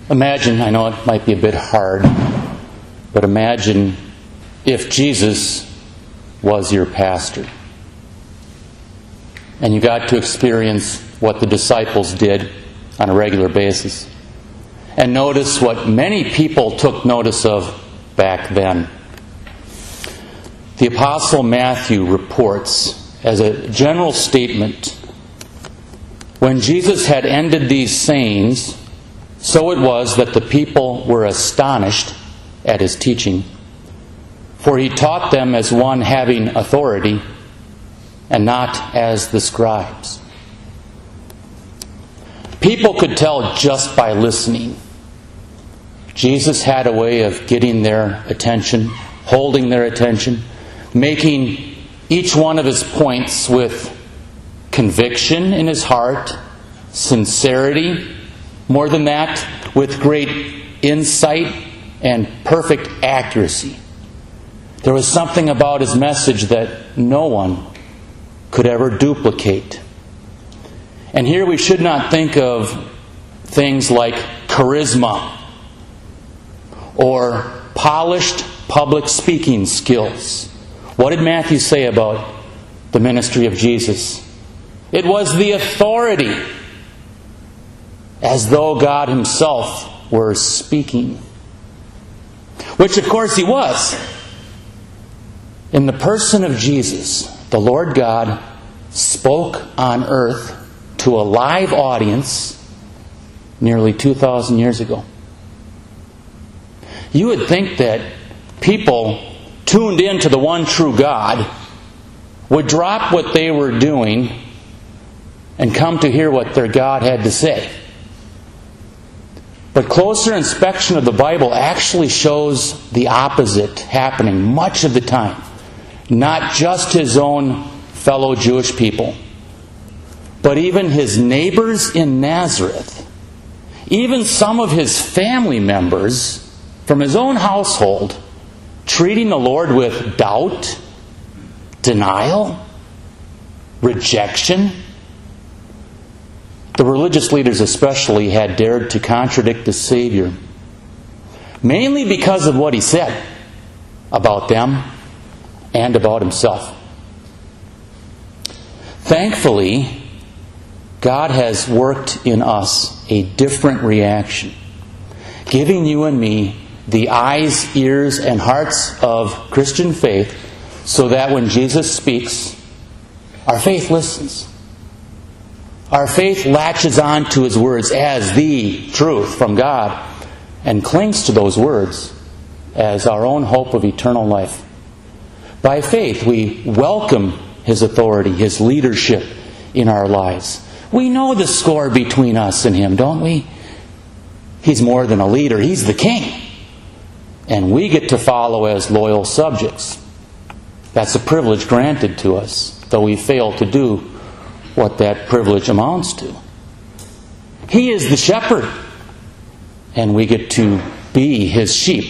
Imagine, I know it might be a bit hard, but imagine if Jesus was your pastor and you got to experience what the disciples did on a regular basis. And notice what many people took notice of back then. The Apostle Matthew reports as a general statement, when Jesus had ended these sayings, so it was that the people were astonished at his teaching. For he taught them as one having authority, and not as the scribes. People could tell just by listening. Jesus had a way of getting their attention, holding their attention, making each one of his points with conviction in his heart, sincerity, more than that, with great insight and perfect accuracy. There was something about his message that no one could ever duplicate. And here we should not think of things like charisma or polished public speaking skills. What did Matthew say about the ministry of Jesus? It was the authority, as though God himself were speaking. Which of course he was. In the person of Jesus, the Lord God spoke on earth to a live audience nearly 2,000 years ago. You would think that people tuned in to the one true God would drop what they were doing and come to hear what their God had to say. But closer inspection of the Bible actually shows the opposite happening much of the time. Not just his own fellow Jewish people, but even his neighbors in Nazareth, even some of his family members from his own household, treating the Lord with doubt, denial, rejection. The religious leaders especially had dared to contradict the Savior, mainly because of what he said about them and about himself. Thankfully, God has worked in us a different reaction, giving you and me the eyes, ears, and hearts of Christian faith, so that when Jesus speaks, our faith listens. Our faith latches on to his words as the truth from God and clings to those words as our own hope of eternal life. By faith, we welcome his authority, his leadership in our lives. We know the score between us and him, don't we? He's more than a leader. He's the king. And we get to follow as loyal subjects. That's a privilege granted to us, though we fail to do what that privilege amounts to. He is the shepherd, and we get to be his sheep.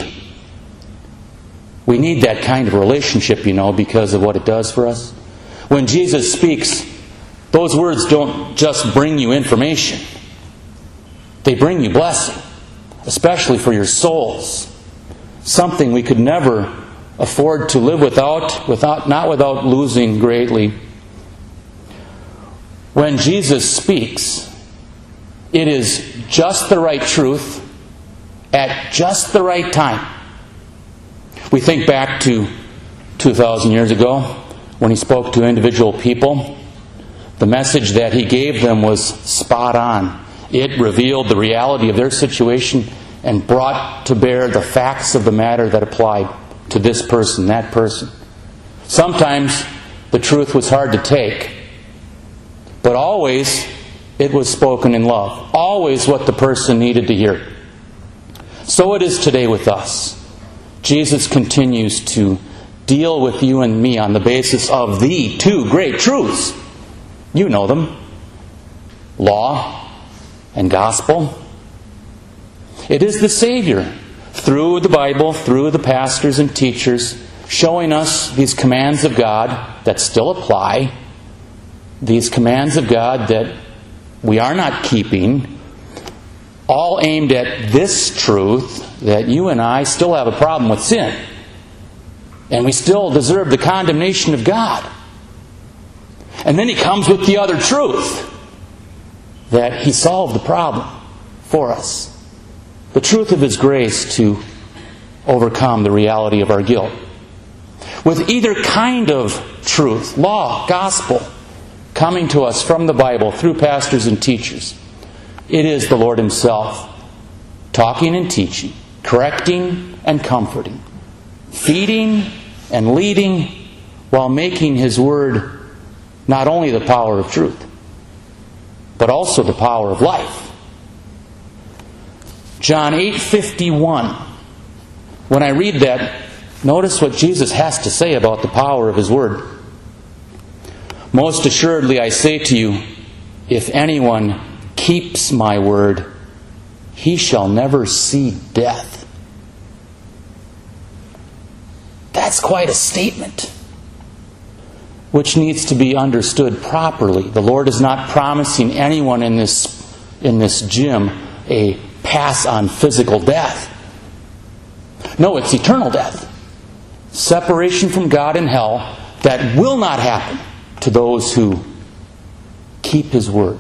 We need that kind of relationship, because of what it does for us. When Jesus speaks, those words don't just bring you information. They bring you blessing, especially for your souls. Something we could never afford to live not without losing greatly. When Jesus speaks, it is just the right truth at just the right time. We think back to 2,000 years ago when he spoke to individual people. The message that he gave them was spot on. It revealed the reality of their situation and brought to bear the facts of the matter that applied to this person, that person. Sometimes the truth was hard to take, but always it was spoken in love. Always what the person needed to hear. So it is today with us. Jesus continues to deal with you and me on the basis of the two great truths. You know them. Law and gospel. It is the Savior, through the Bible, through the pastors and teachers, showing us these commands of God that still apply, these commands of God that we are not keeping, all aimed at this truth that you and I still have a problem with sin. And we still deserve the condemnation of God. And then he comes with the other truth, that he solved the problem for us. The truth of his grace to overcome the reality of our guilt. With either kind of truth, law, gospel, coming to us from the Bible through pastors and teachers, it is the Lord himself talking and teaching, correcting and comforting, feeding and leading, while making his word not only the power of truth, but also the power of life. John 8:51. When I read that, notice what Jesus has to say about the power of his word. Most assuredly I say to you, if anyone keeps my word, he shall never see death. That's quite a statement, which needs to be understood properly. The Lord is not promising anyone in this gym a pass on physical death. No, it's eternal death. Separation from God in hell that will not happen to those who keep his word.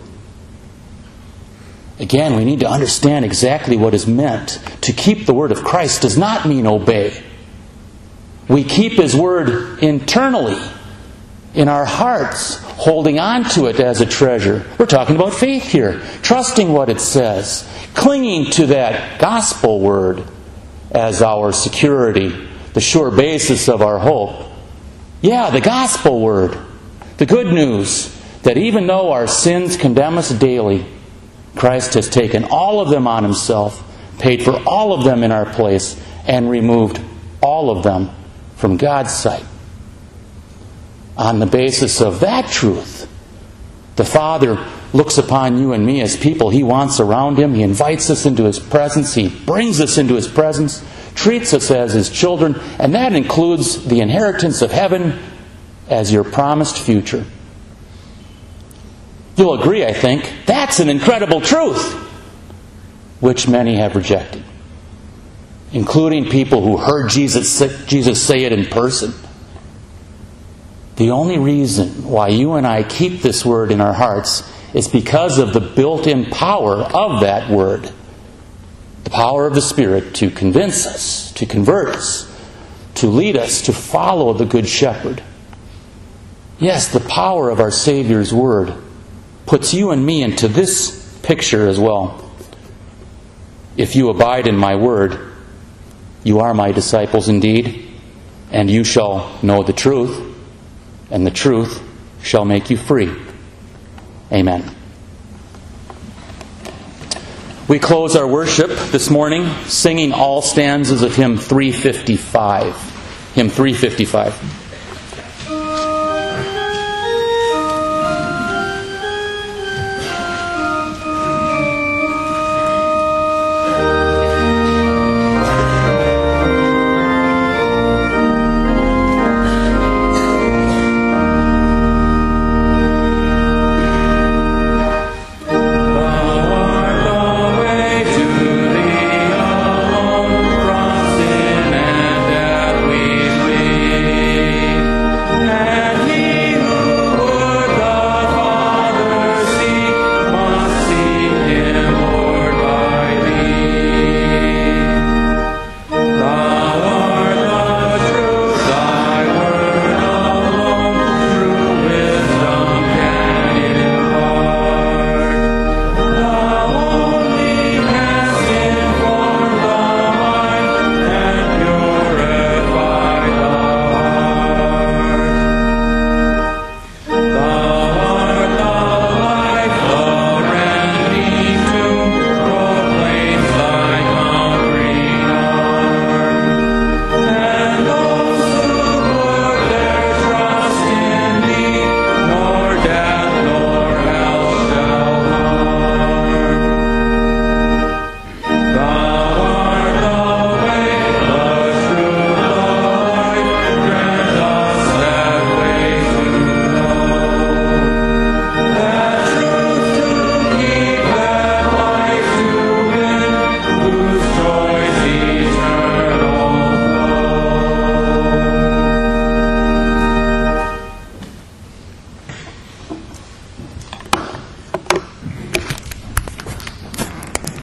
Again, we need to understand exactly what is meant. To keep the word of Christ does not mean obey. We keep his word internally, in our hearts, holding on to it as a treasure. We're talking about faith here, trusting what it says, clinging to that gospel word as our security, the sure basis of our hope. Yeah, the gospel word, the good news that even though our sins condemn us daily, Christ has taken all of them on himself, paid for all of them in our place, and removed all of them from God's sight. On the basis of that truth, the Father looks upon you and me as people he wants around him. He invites us into his presence. He brings us into his presence, treats us as his children, and that includes the inheritance of heaven as your promised future. You'll agree, I think, that's an incredible truth, which many have rejected, including people who heard Jesus say it in person. The only reason why you and I keep this word in our hearts is because of the built-in power of that word. The power of the Spirit to convince us, to convert us, to lead us, to follow the Good Shepherd. Yes, the power of our Savior's word puts you and me into this picture as well. If you abide in my word, you are my disciples indeed, and you shall know the truth, and the truth shall make you free. Amen. We close our worship this morning singing all stanzas of hymn 355. Hymn 355.